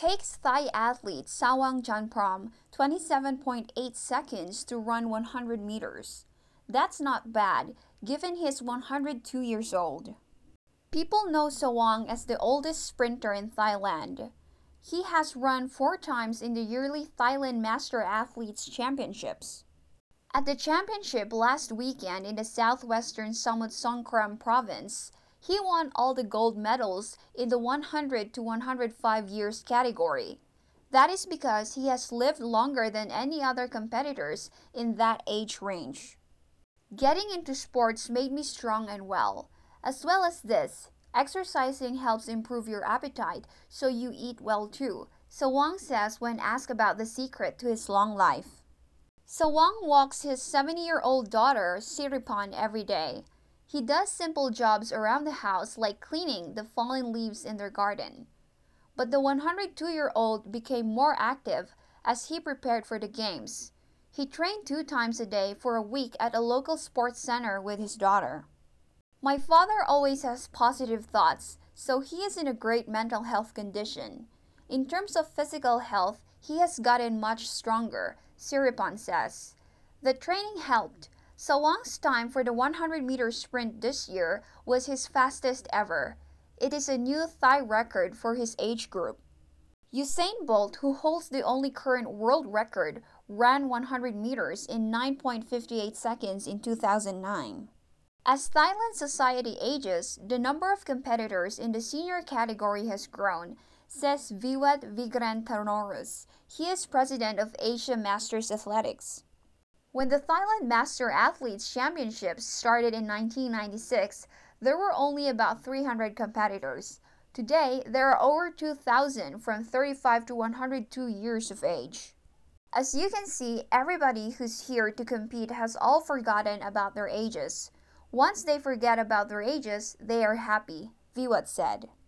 takes Thai athlete Sawang Janprom 27.8 seconds to run 100 meters. That's not bad, given he's 102 years old. People know Sawang as the oldest sprinter in Thailand. He has run 4 times in the yearly Thailand Master Athletes Championships. At the championship last weekend in the southwestern Samut Songkhram province, he won all the gold medals in the 100 to 105 years category. That is because he has lived longer than any other competitors in that age range. Getting into sports made me strong and well. As well as this, exercising helps improve your appetite, so you eat well too, Sawang says when asked about the secret to his long life. Sawang walks his 70-year-old daughter, Siripan, every day. He does simple jobs around the house like cleaning the fallen leaves in their garden. But the 102-year-old became more active as he prepared for the games. He trained 2 times a day for a week at a local sports center with his daughter. My father always has positive thoughts, so he is in a great mental health condition. In terms of physical health, he has gotten much stronger, Siripan says. The training helped. Sawang's time for the 100-meter sprint this year was his fastest ever. It is a new Thai record for his age group. Usain Bolt, who holds the only current world record, ran 100 meters in 9.58 seconds in 2009. As Thailand society ages, the number of competitors in the senior category has grown, says Viwat Vigrantanorus. He is president of Asia Masters Athletics. When the Thailand Master Athletes Championships started in 1996, there were only about 300 competitors. Today, there are over 2,000 from 35 to 102 years of age. As you can see, everybody who's here to compete has all forgotten about their ages. Once they forget about their ages, they are happy, Viwat said.